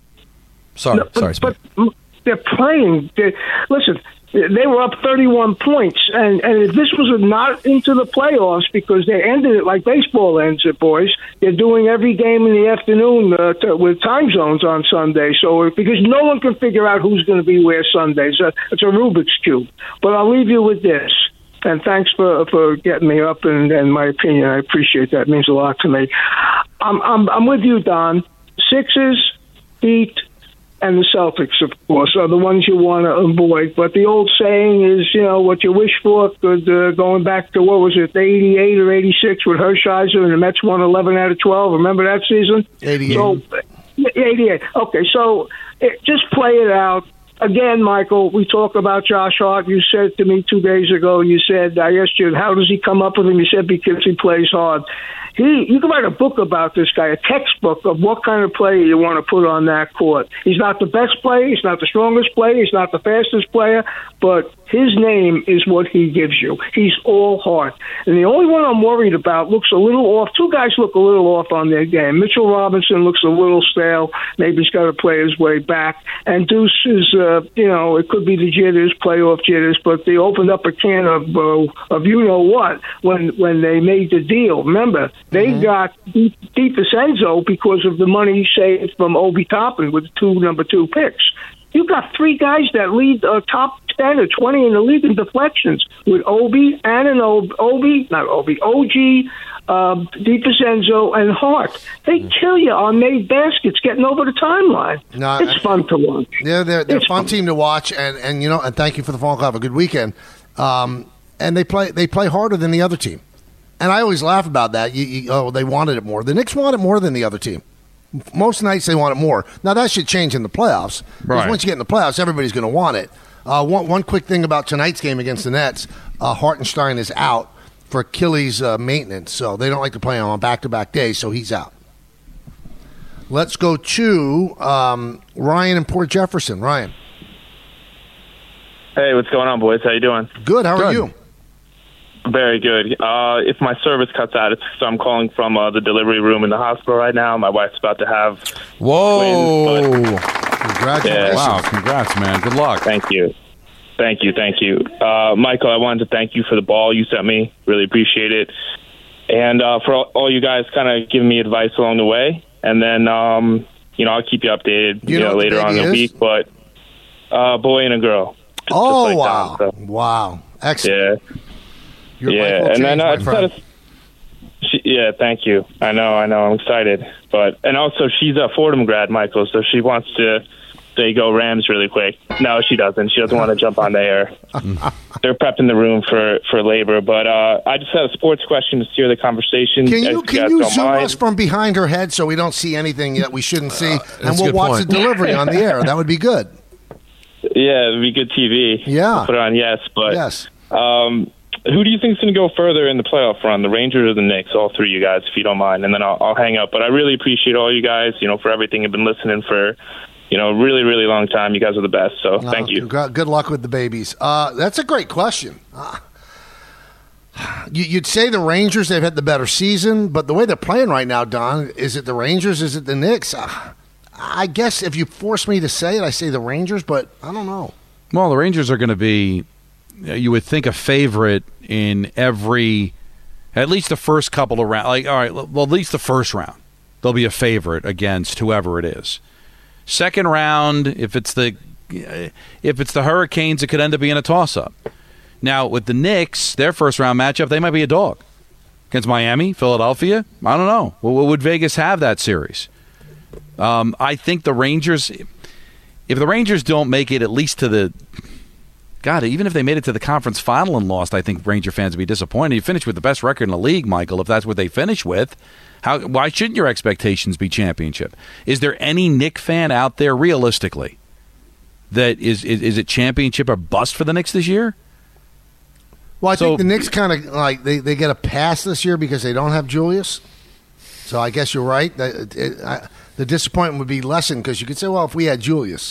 Sorry. But they're playing. Listen, they were up 31 points. And if this was not into the playoffs, because they ended it like baseball ends it, boys, they're doing every game in the afternoon with time zones on Sunday. So because no one can figure out who's going to be where Sundays. It's a Rubik's Cube. But I'll leave you with this. And thanks for getting me up and my opinion. I appreciate that. It means a lot to me. I'm with you, Don. Sixers, Heat, and the Celtics, of course, are the ones you want to avoid. But the old saying is, what you wish for, going back to, what was it, 88 or 86 with Hershiser, and the Mets won 11 out of 12. Remember that season? 88. So, 88. Okay, so just play it out. Again, Michael, we talk about Josh Hart. You said to me 2 days ago, I asked you, how does he come up with him? You said because he plays hard. You can write a book about this guy, a textbook of what kind of player you want to put on that court. He's not the best player. He's not the strongest player. He's not the fastest player. But his name is what he gives you. He's all heart. And the only one I'm worried about looks a little off. Two guys look a little off on their game. Mitchell Robinson looks a little stale. Maybe he's got to play his way back. And Deuce is, it could be the jitters, playoff jitters, but they opened up a can of you-know-what when they made the deal. Remember, they got DiVincenzo because of the money saved from Obi Toppin with the number 2 picks. You got 3 guys that lead top 10 or 20 in the league in deflections with OG, DiVincenzo, and Hart. They kill you on made baskets getting over the timeline. No, it's fun to watch. They're a fun team to watch, and and thank you for the phone call. Have a good weekend. And they play harder than the other team. And I always laugh about that. They wanted it more. The Knicks want it more than the other team. Most nights they want it more. Now, that should change in the playoffs. Because once you get in the playoffs, everybody's going to want it. One quick thing about tonight's game against the Nets, Hartenstein is out for Achilles maintenance. So they don't like to play him on back-to-back days, so he's out. Let's go to Ryan in Port Jefferson. Ryan. Hey, what's going on, boys? How you doing? Good. How are you? Very good. If my service cuts out, it's because I'm calling from the delivery room in the hospital right now. My wife's about to have twins. Congratulations. Yeah. Wow, congrats, man. Good luck. Thank you. Michael, I wanted to thank you for the ball you sent me. Really appreciate it. And for all you guys kind of giving me advice along the way. And then, I'll keep you updated later on in the week. But boy and a girl. Wow. Don, so. Wow. Excellent. Yeah. And then thank you. I know. I'm excited. And also, she's a Fordham grad, Michael, so she wants to go Rams really quick. No, she doesn't. She doesn't want to jump on the air. They're prepping the room for labor. But I just had a sports question to steer the conversation. Can you zoom us from behind her head so we don't see anything that we shouldn't see, and we'll watch the delivery on the air? That would be good. Yeah, it would be good TV. Yeah. Put it on yes. But yes. Who do you think is going to go further in the playoff run, the Rangers or the Knicks? All three, you guys, if you don't mind. And then I'll hang up. But I really appreciate all you guys, for everything. I've been listening for, really, really long time. You guys are the best. So thank you. Good luck with the babies. That's a great question. You'd say the Rangers, they've had the better season, but the way they're playing right now, Don, is it the Rangers? Is it the Knicks? I guess if you force me to say it, I say the Rangers, but I don't know. Well, the Rangers are going to be, you would think, a favorite in at least the first couple of rounds. At least the first round, they'll be a favorite against whoever it is. Second round, if it's the Hurricanes, it could end up being a toss-up. Now, with the Knicks, their first-round matchup, they might be a dog. Against Miami, Philadelphia, I don't know. Would Vegas have that series? I think the Rangers, if the Rangers don't make it at least to the, even if they made it to the conference final and lost, I think Ranger fans would be disappointed. You finish with the best record in the league, Michael, if that's what they finish with. Why shouldn't your expectations be championship? Is there any Knick fan out there, realistically, that is it championship or bust for the Knicks this year? Well, I think the Knicks kind of they get a pass this year because they don't have Julius. So I guess you're right. The disappointment would be lessened because you could say, well, if we had Julius.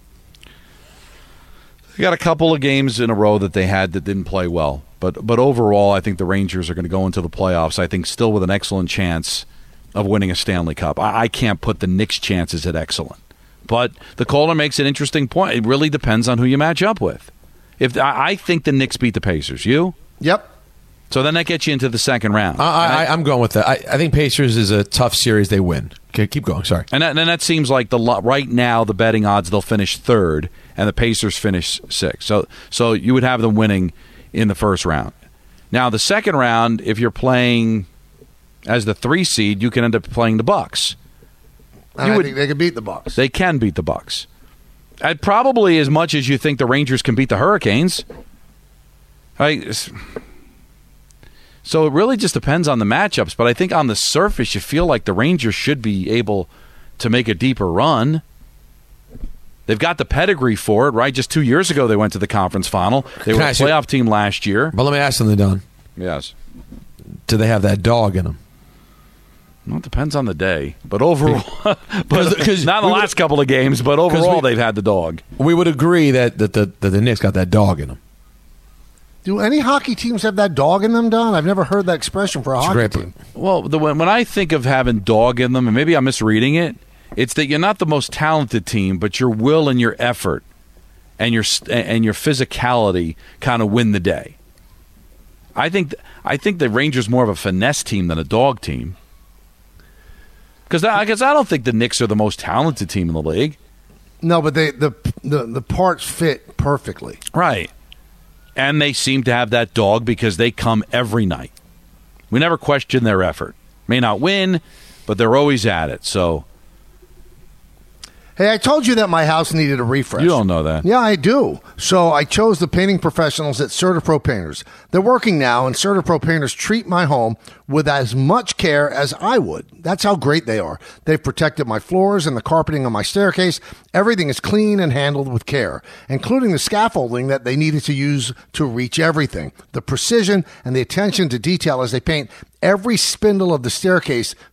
They got a couple of games in a row that they had that didn't play well. But overall, I think the Rangers are going to go into the playoffs, I think, still with an excellent chance of winning a Stanley Cup. I can't put the Knicks' chances at excellent. But the caller makes an interesting point. It really depends on who you match up with. I think the Knicks beat the Pacers. You? Yep. So then that gets you into the second round. I'm going with that. I think Pacers is a tough series. They win. Okay, keep going. Sorry. And that seems like right now the betting odds they'll finish third, and the Pacers finish sixth. So you would have them winning in the first round. Now the second round, if you're playing as the 3 seed, you can end up playing the Bucks. I think they can beat the Bucks. They can beat the Bucks. Probably as much as you think the Rangers can beat the Hurricanes. So it really just depends on the matchups. But I think on the surface, you feel like the Rangers should be able to make a deeper run. They've got the pedigree for it, right? Just 2 years ago, they went to the conference final. They were a playoff team last year. But let me ask something, Don. Yes. Do they have that dog in them? Well, it depends on the day. But overall, cause not in the last couple of games, but overall, they've had the dog. We would agree that the Knicks got that dog in them. Do any hockey teams have that dog in them, Don? I've never heard that expression for a hockey team. Well, when I think of having dog in them, and maybe I'm misreading it, it's that you're not the most talented team, but your will and your effort and your physicality kind of win the day. I think the Rangers more of a finesse team than a dog team. Because I don't think the Knicks are the most talented team in the league. No, but the parts fit perfectly. Right. And they seem to have that dog because they come every night. We never question their effort. May not win, but they're always at it. So, hey, I told you that my house needed a refresh. You don't know that. Yeah, I do. So I chose the painting professionals at CertaPro Painters. They're working now, and CertaPro Painters treat my home with as much care as I would. That's how great they are. They've protected my floors and the carpeting on my staircase. Everything is clean and handled with care, including the scaffolding that they needed to use to reach everything. The precision and the attention to detail as they paint every spindle of the staircase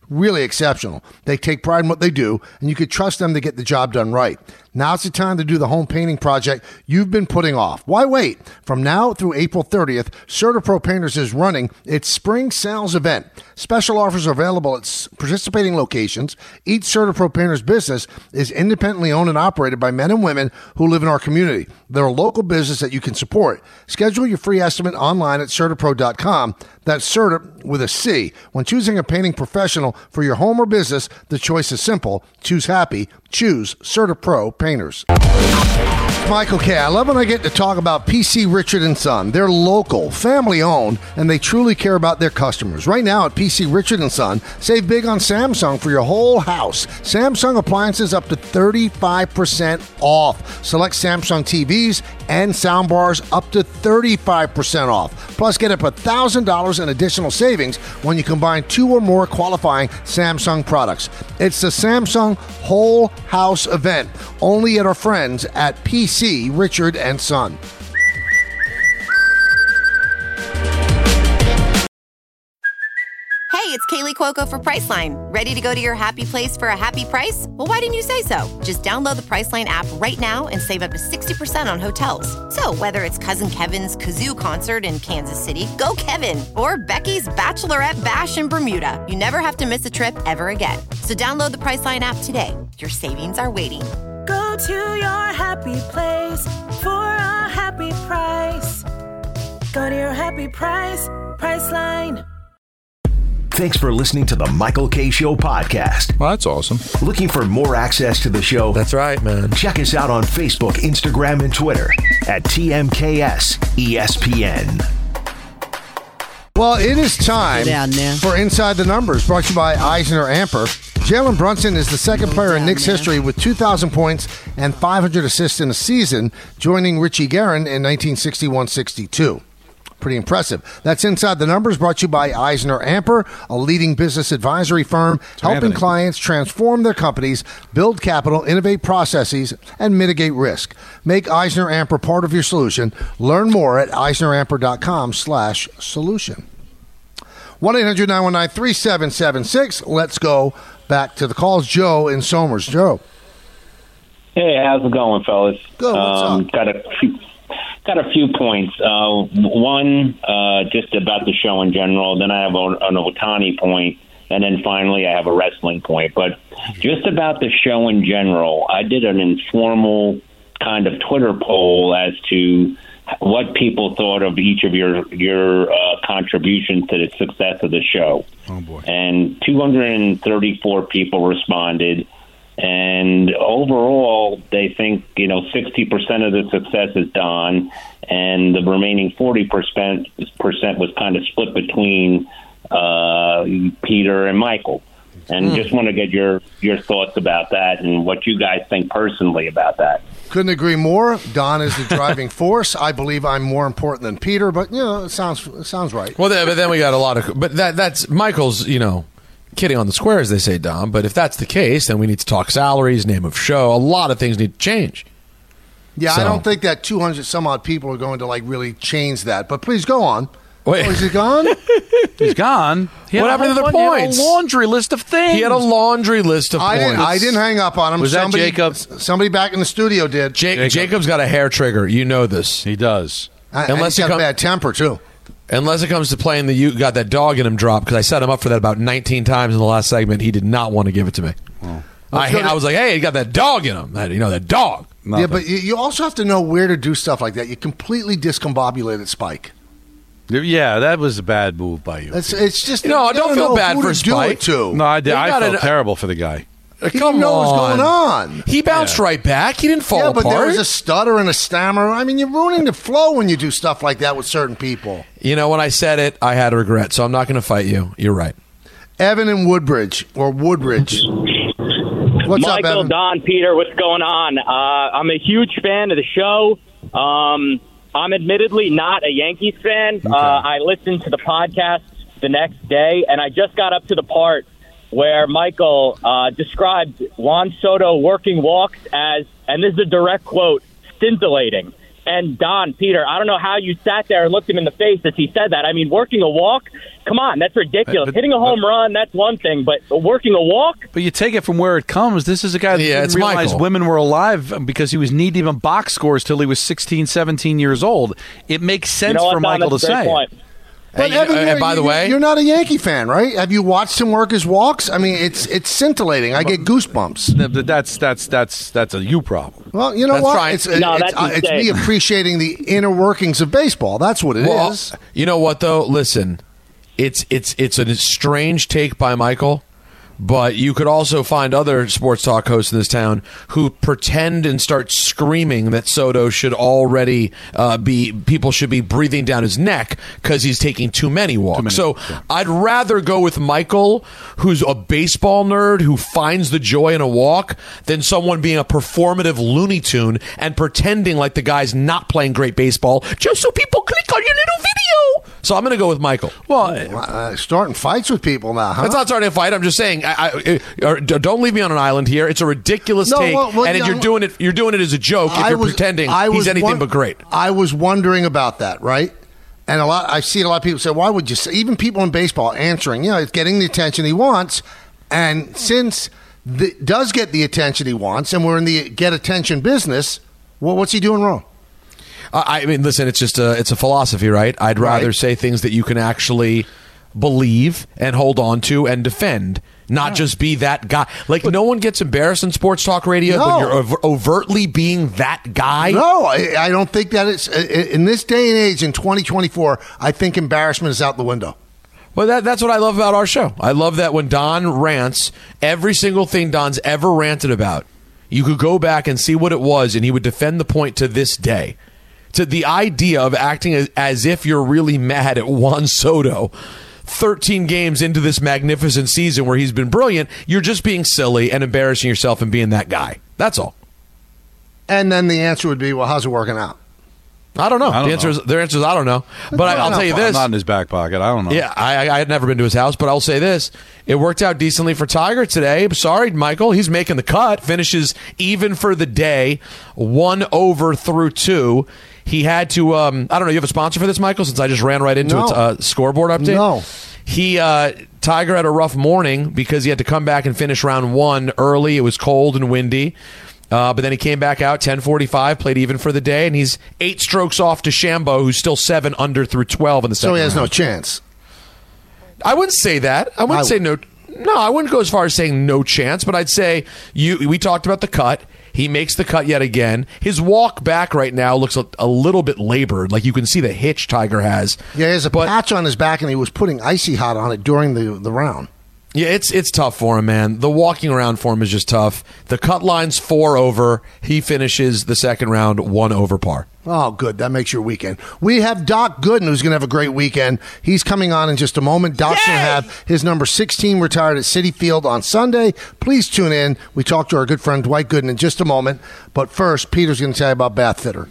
really exceptional. They take pride in what they do, and you can trust them to get the job done right. Now's the time to do the home painting project you've been putting off. Why wait? From now through April 30th, CertaPro Painters is running its spring sales event. Special offers are available at participating locations. Each CertaPro Painters business is independently owned and operated by men and women who live in our community. They're a local business that you can support. Schedule your free estimate online at CertaPro.com. That's Certa with a C. When choosing a painting professional for your home or business, the choice is simple. Choose happy. Choose CertaPro Painters. Michael K. I love when I get to talk about PC Richard & Son. They're local, family-owned, and they truly care about their customers. Right now at PC Richard & Son, save big on Samsung for your whole house. Samsung appliances up to 35% off. Select Samsung TVs and soundbars up to 35% off. Plus, get up $1,000 in additional savings when you combine 2 or more qualifying Samsung products. It's the Samsung Whole House event, only at our friends at PC Richard & Son. Hey, it's Kaylee Cuoco for Priceline. Ready to go to your happy place for a happy price? Well, why didn't you say so? Just download the Priceline app right now and save up to 60% on hotels. So whether it's Cousin Kevin's Kazoo Concert in Kansas City, go Kevin, or Becky's Bachelorette Bash in Bermuda, you never have to miss a trip ever again. So download the Priceline app today. Your savings are waiting. Go to your happy place for a happy price. Go to your happy price, Priceline. Thanks for listening to the Michael K. Show podcast. Well, that's awesome. Looking for more access to the show? That's right, man. Check us out on Facebook, Instagram, and Twitter at TMKS ESPN. Well, it is time for Inside the Numbers, brought to you by Eisner-Amper. Jalen Brunson is the second player in Knicks history with 2,000 points and 500 assists in a season, joining Richie Guerin in 1961-62. Pretty impressive. That's Inside the Numbers, brought to you by Eisner-Amper, a leading business advisory firm helping clients transform their companies, build capital, innovate processes, and mitigate risk. Make Eisner-Amper part of your solution. Learn more at eisneramper.com/solution. 1-800-919-3776. Let's go back to the calls. Joe in Somers. Joe. Hey, how's it going, fellas? Good. What's up? Got a few points. One, just about the show in general. Then I have an Ohtani point, and then finally I have a wrestling point. But just about the show in general, I did an informal kind of Twitter poll as to what people thought of each of your contributions to the success of the show. Oh boy! And 234 people responded. And overall, they think, 60% of the success is Don, and the remaining 40% was kind of split between Peter and Michael. And just want to get your thoughts about that and what you guys think personally about that. Couldn't agree more. Don is the driving force. I believe I'm more important than Peter, but, it sounds right. Well, but then we got a lot of... But that's Michael's, kidding on the square, as they say, Dom. But if that's the case, then we need to talk salaries, name of show. A lot of things need to change. Yeah, so. I don't think that 200 some odd people are going to really change that. But please go on. Wait. Oh, is he gone? He's gone. What happened to the points? He had a laundry list of things. He had a laundry list of points. I didn't hang up on him. Was that Jacob? Somebody back in the studio did. Jacob's got a hair trigger. You know this. He does. Unless he's got a bad temper, too. Unless it comes to playing you got that dog in him drop, because I set him up for that about 19 times in the last segment. He did not want to give it to me. Oh. I was like, hey, he got that dog in him. That dog. Nothing. Yeah, but you also have to know where to do stuff like that. You completely discombobulated Spike. Yeah, that was a bad move by you. It's just... I don't feel bad for Spike. No, I did. I felt terrible for the guy. He didn't know what was going on. He bounced right back. He didn't fall apart. Yeah, but there was a stutter and a stammer. I mean, you're ruining the flow when you do stuff like that with certain people. When I said it, I had regret, so I'm not going to fight you. You're right. Evan in Woodbridge. What's up, Michael, Evan? Don, Peter, what's going on? I'm a huge fan of the show. I'm admittedly not a Yankees fan. Okay. I listened to the podcast the next day, and I just got up to the part where Michael described Juan Soto working walks as, and this is a direct quote, scintillating. And Don, Peter, I don't know how you sat there and looked him in the face as he said that. I mean, working a walk, come on, that's ridiculous. Hitting a home run, that's one thing, but working a walk? But you take it from where it comes. This is a guy that didn't realize women were alive because he was knee-deep in box scores till he was 16, 17 years old. It makes sense for Michael to say. But and by the way, you're not a Yankee fan, right? Have you watched him work his walks? I mean, it's scintillating. I get goosebumps. That's a you problem. Well, you know what? It's me appreciating the inner workings of baseball. That's what it is. You know what though? Listen, it's a strange take by Michael. But you could also find other sports talk hosts in this town who pretend and start screaming that Soto should already people should be breathing down his neck because he's taking too many walks. I'd rather go with Michael, who's a baseball nerd who finds the joy in a walk, than someone being a performative Looney Tune and pretending like the guy's not playing great baseball just so people click on your little video. So I'm going to go with Michael. Well, starting fights with people now, huh? It's not starting a fight. I'm just saying, don't leave me on an island here. It's a ridiculous take, and you're doing it as a joke. If you're pretending he's anything but great. I was wondering about that, right? And I see a lot of people say, "Why would you?" Say, even people in baseball answering, it's getting the attention he wants, and since does get the attention he wants, and we're in the get attention business, what's he doing wrong? I mean, listen, it's just it's a philosophy, right? I'd rather say things that you can actually believe and hold on to and defend, not just be that guy. Like, no one gets embarrassed in sports talk radio when you're overtly being that guy. No, I don't think that it's in this day and age in 2024. I think embarrassment is out the window. Well, that's what I love about our show. I love that when Don rants, every single thing Don's ever ranted about, you could go back and see what it was, and he would defend the point to this day. To the idea of acting as if you're really mad at Juan Soto 13 games into this magnificent season where he's been brilliant, you're just being silly and embarrassing yourself and being that guy. That's all. And then the answer would be, well, how's it working out? I don't know. Their answer is I don't know. But I'll tell you this. Not in his back pocket. I don't know. Yeah, I had never been to his house, but I'll say this. It worked out decently for Tiger today. Sorry, Michael. He's making the cut. Finishes even for the day. 1 over through 2. He had to, I don't know, you have a sponsor for this, Michael, since I just ran right into its scoreboard update? No. Tiger had a rough morning because he had to come back and finish round 1 early. It was cold and windy. But then he came back out 10:45, played even for the day, and he's 8 strokes off to Shambo, who's still 7 under through 12 in the second round. So he has no chance. I wouldn't say that. I wouldn't say no. No, I wouldn't go as far as saying no chance, but I'd say we talked about the cut. He makes the cut yet again. His walk back right now looks a little bit labored. Like, you can see the hitch Tiger has. Yeah, he has a patch on his back, and he was putting Icy Hot on it during the round. Yeah, it's tough for him, man. The walking around for him is just tough. The cut line's 4 over. He finishes the second round 1 over par. Oh, good. That makes your weekend. We have Doc Gooden, who's going to have a great weekend. He's coming on in just a moment. Doc's going to have his number 16 retired at Citi Field on Sunday. Please tune in. We talk to our good friend Dwight Gooden in just a moment. But first, Peter's going to tell you about Bath Fitter.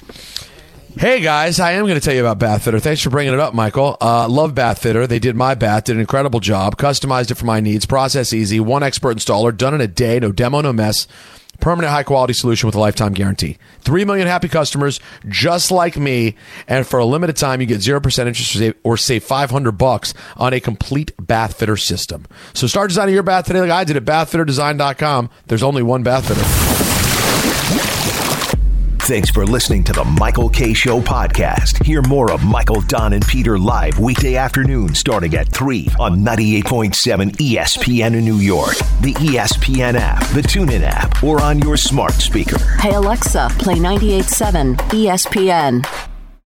Hey, guys, I am going to tell you about Bath Fitter. Thanks for bringing it up, Michael. Love Bath Fitter. They did my bath, did an incredible job, customized it for my needs, process easy, one expert installer, done in a day, no demo, no mess. Permanent high-quality solution with a lifetime guarantee. 3 million happy customers just like me, and for a limited time, you get 0% interest or save $500 on a complete bath fitter system. So start designing your bath today like I did at bathfitterdesign.com. There's only one bath fitter. Thanks for listening to the Michael K. Show podcast. Hear more of Michael, Don, and Peter live weekday afternoon starting at 3 on 98.7 ESPN in New York, the ESPN app, the TuneIn app, or on your smart speaker. Hey, Alexa, play 98.7 ESPN.